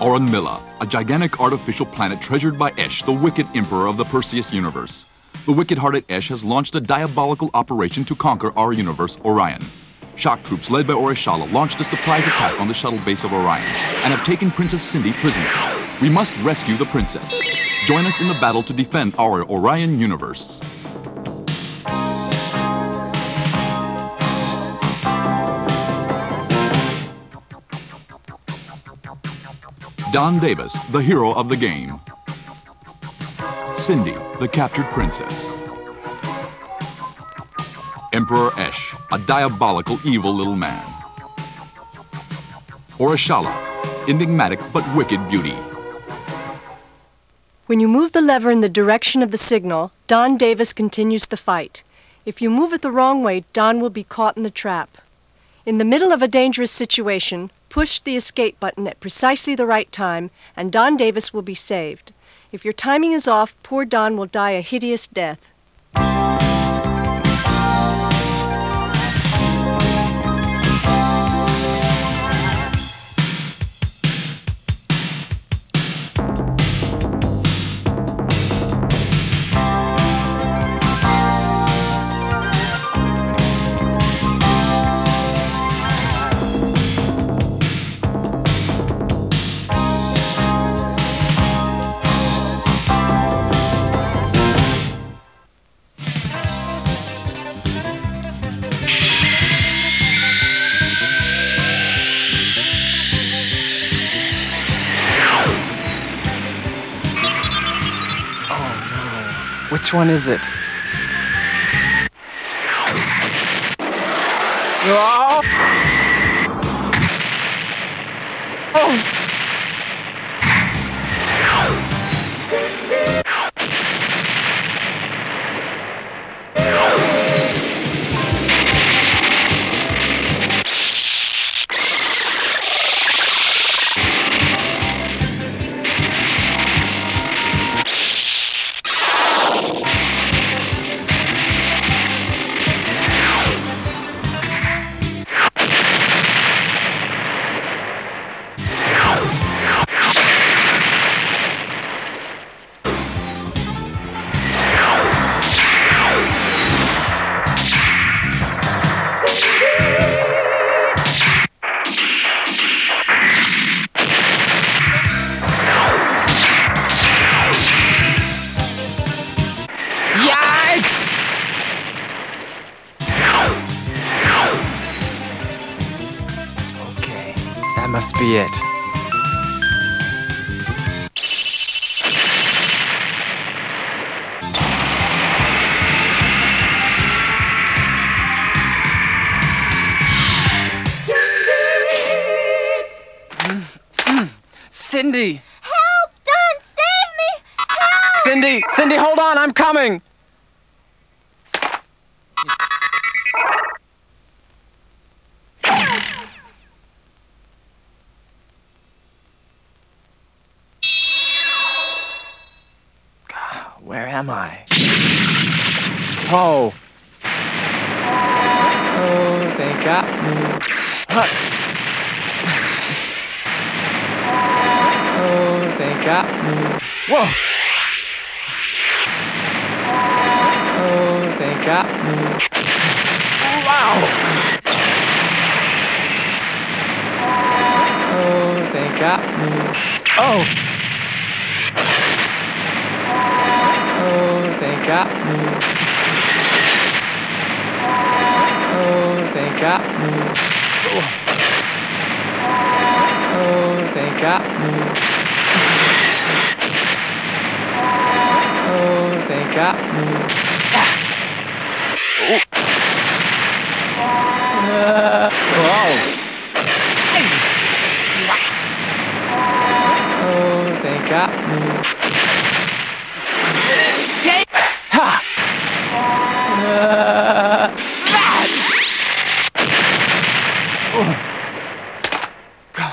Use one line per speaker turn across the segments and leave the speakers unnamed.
Auronmilla, a gigantic artificial planet treasured by Esh, the wicked emperor of the Perseus universe. The wicked-hearted Esh has launched a diabolical operation to conquer our universe, Orion. Shock troops led by Orishala launched a surprise attack on the shuttle base of Orion and have taken Princess Cindy prisoner. We must rescue the princess. Join us in the battle to defend our Orion universe. Don Davis, the hero of the game. Cindy, the captured princess. Emperor Esh, a diabolical, evil little man. Orishala, enigmatic but wicked beauty.
When you move the lever in the direction of the signal, Don Davis continues the fight. If you move it the wrong way, Don will be caught in the trap. In the middle of a dangerous situation, push the escape button at precisely the right time, and Don Davis will be saved. If your timing is off, poor Don will die a hideous death.
Which one is it? Oh! Oh! That must be it. Cindy!
Help! Don, save me! Help!
Cindy! Cindy, hold on! I'm coming! Where am I? Oh! Oh, they got me. Huh. Oh, they got me. Whoa! Oh, they got me. Wow! Oh, they got me. Oh! Oh, they got me. Oh, they got me. Oh, they got me. Oh, they got me. Whoa. Oh, they got me. Ha! That! Go.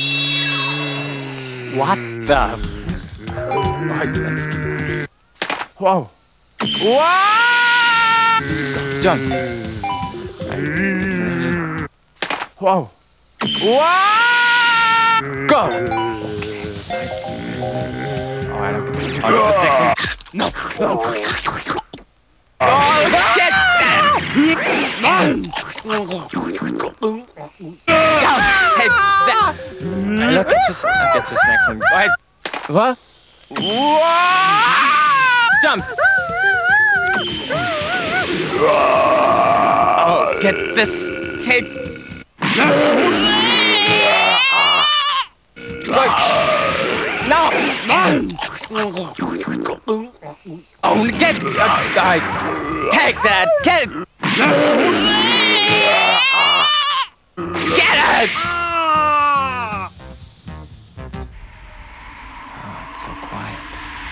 What the? Alright, let's do this. Whoa. Whoa! Jump. Whoa. Whoa! Go! Alright, I'll get this next one. No! Oh, get that! Take that! I'll get this next one. Alright. What? Whoa! Jump! Oh, get this tape. Wait. No! Oh, get take that! Get it! Get it! Oh, it's so quiet.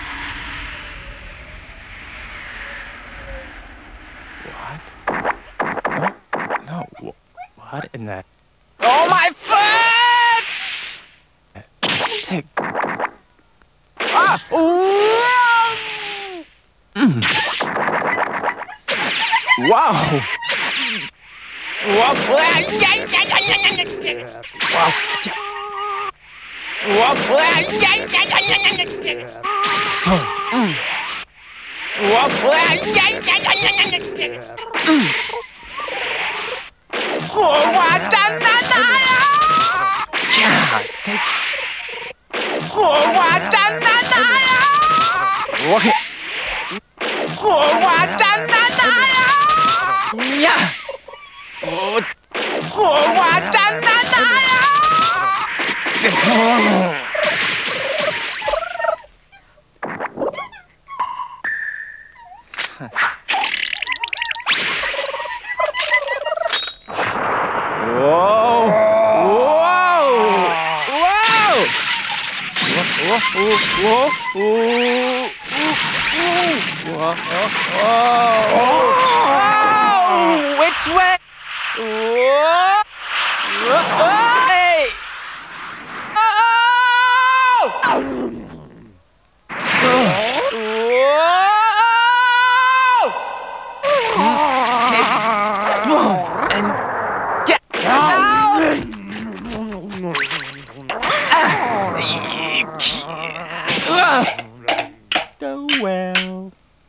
What? No. What in the... Oh, my foot! Take... Ah! Wow! Wow! Which way? Hey! And get out! So well.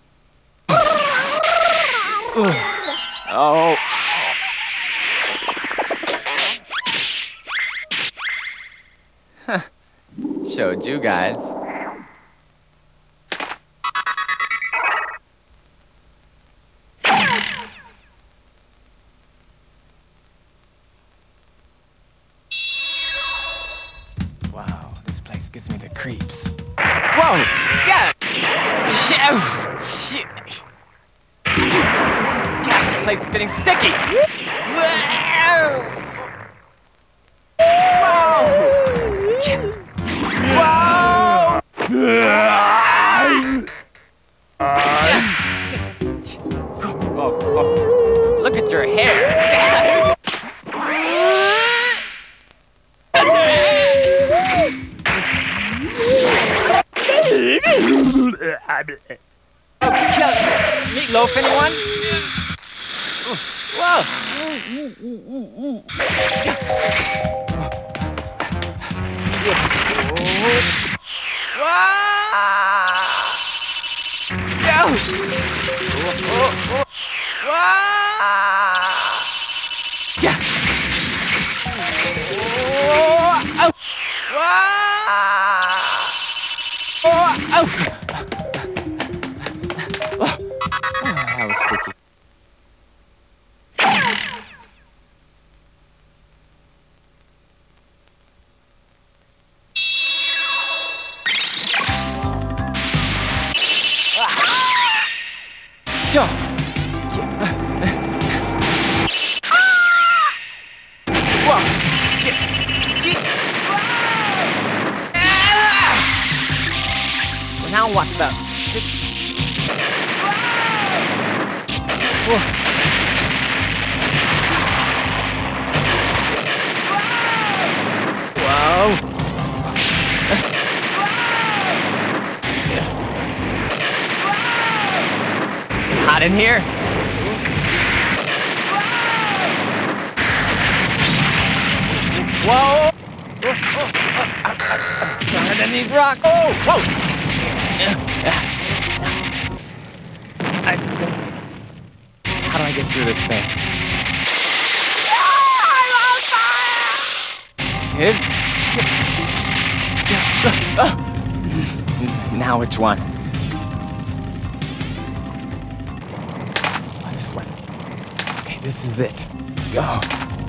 Oh. Showed you guys. Wow, this place gives me the creeps. Whoa! Yeah! Shit! God, this place is getting sticky! Whoa! Oh, look at your hair! Meatloaf, anyone? Whoa! That was spooky. Jump! Whoa! So now what the? Whoa! Not in here. Whoa! I'm stronger than these rocks. Oh! Whoa! I think... How do I get through this thing? Now which one? Oh, this one. Okay, this is it. Go.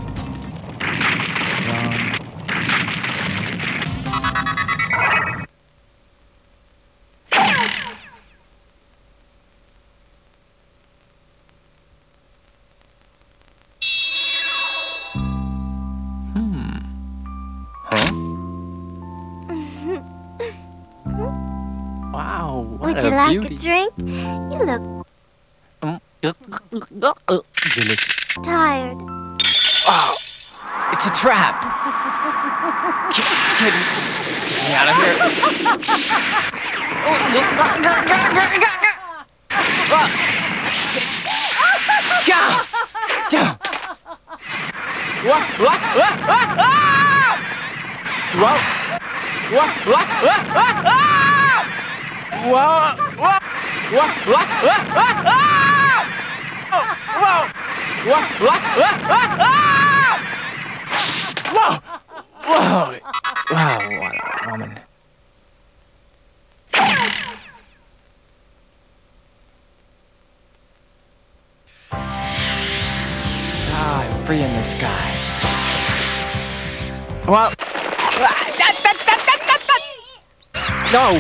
Wow, what
Would you like
beauty.
a drink? You look
Delicious.
tired.
Wow, it's a trap. Get me out of here. Whoa! Wow, what a woman. Ah, I'm free in the sky. Well, no.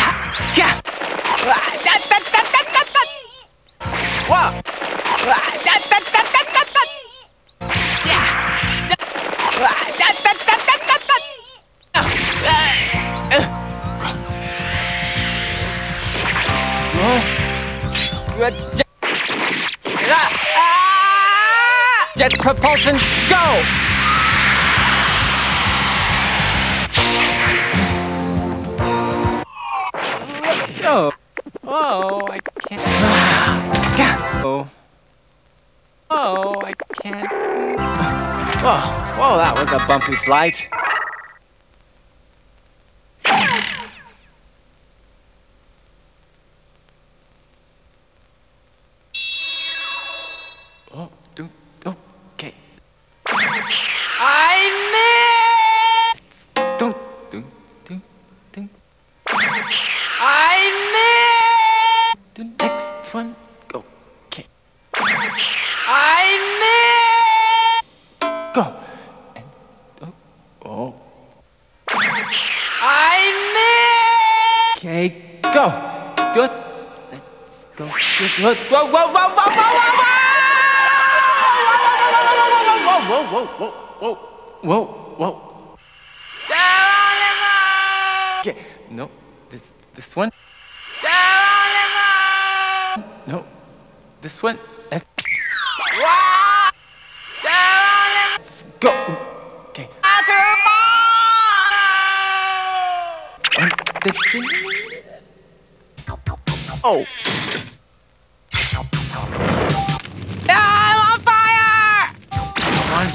Whoa. Jet propulsion, go! Oh, oh, I can't. Oh, oh, I can't. Whoa, whoa, that was a bumpy flight. Oh, okay. I missed! Don't. I missed! The next one, go. Okay. I missed! Go. And, oh. I missed! Okay, go. Good. Let's go. Good. Whoa, whoa, whoa, whoa, whoa, whoa, whoa! Whoa. Okay, no, this one. No, this one. Let's go. Okay. Oh. I'm on fire! One.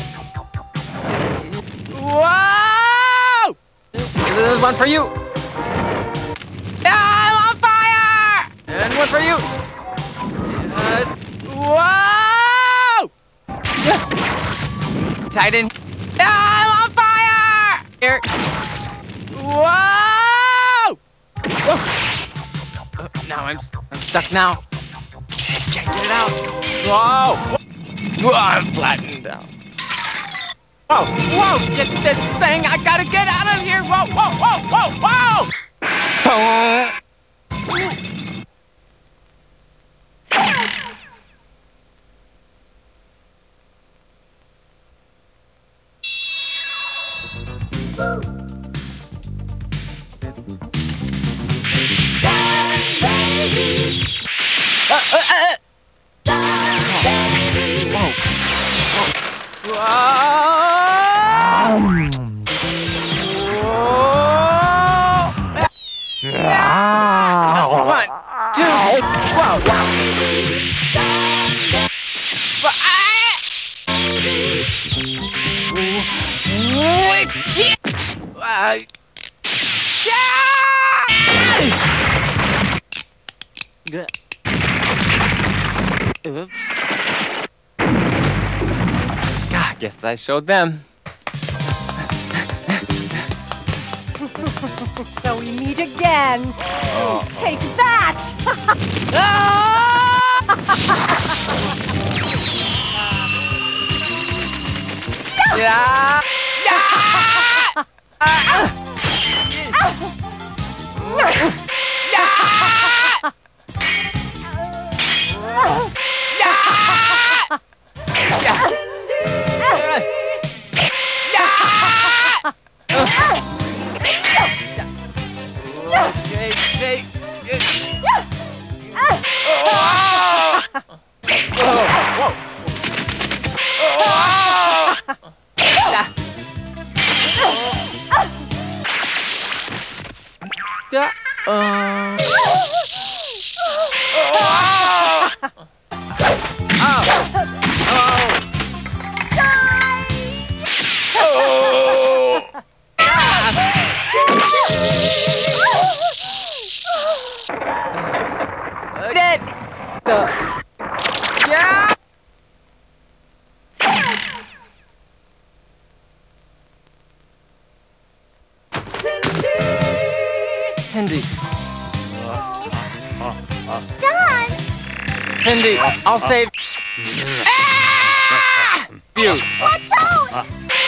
Whoa! There's one for you. I'm on fire! And one for you. Whoa! Tight in. I'm on fire! Here. Whoa! Whoa! Now I'm stuck now. Can't get it out. Whoa! Whoa, I'm flattened out. Whoa! Get this thing! I gotta get out of here! Whoa! One, 2. Whoa, wow. Oops. God, guess I showed them.
So we meet again. Take that!
Yeah. Cindy.
Don!
Cindy, I'll save you.
Watch out!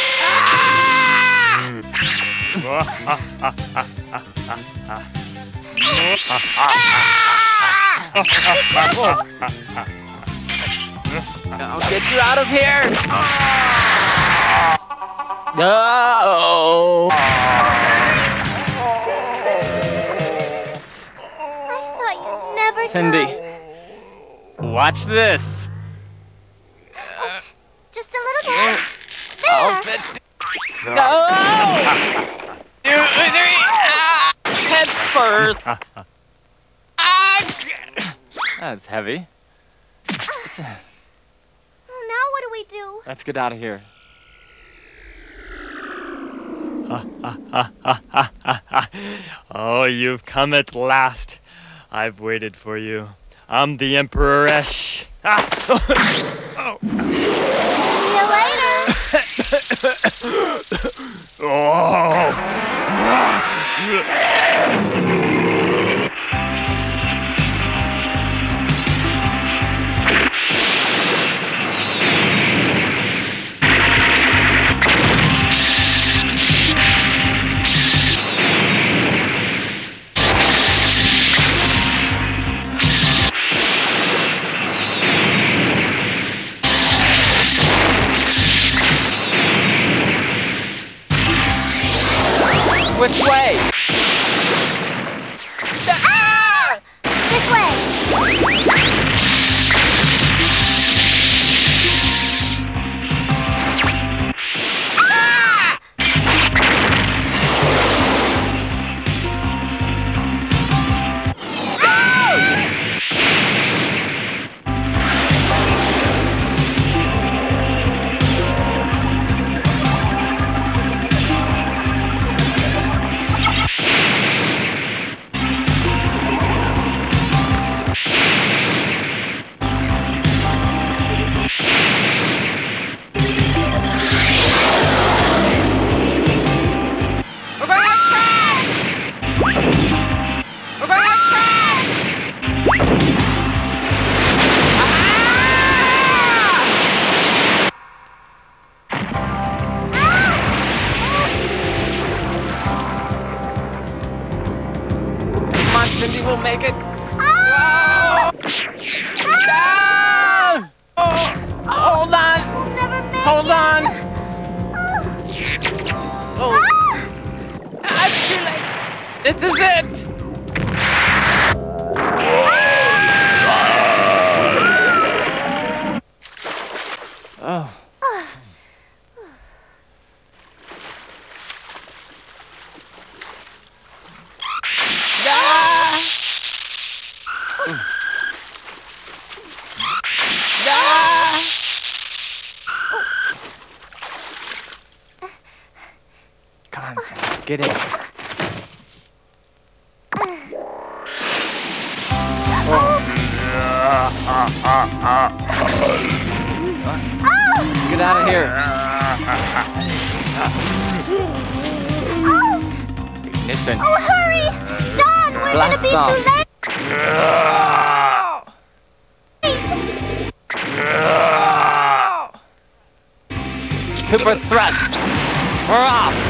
I'll get you out of here. No.
I thought you'd never
Cindy,
come.
watch this.
Just a little bit.
I'll
There.
sit. No. 2, 3. Head first. That's heavy.
Oh, now what do we do?
Let's get out of here.
Oh, you've come at last. I've waited for you. I'm the Emperor Esh. Oh.
See you later.
Which way?
This way.
Cindy will make it.
Ah!
Ah! Hold on.
We'll never make
Hold
it.
on. Oh,
Ah!
it's too late. This is it. Oh. Get in. Get out of here. Ignition.
Oh, hurry! Don, we're
Blast
gonna be
off.
too late!
Super thrust. We're off.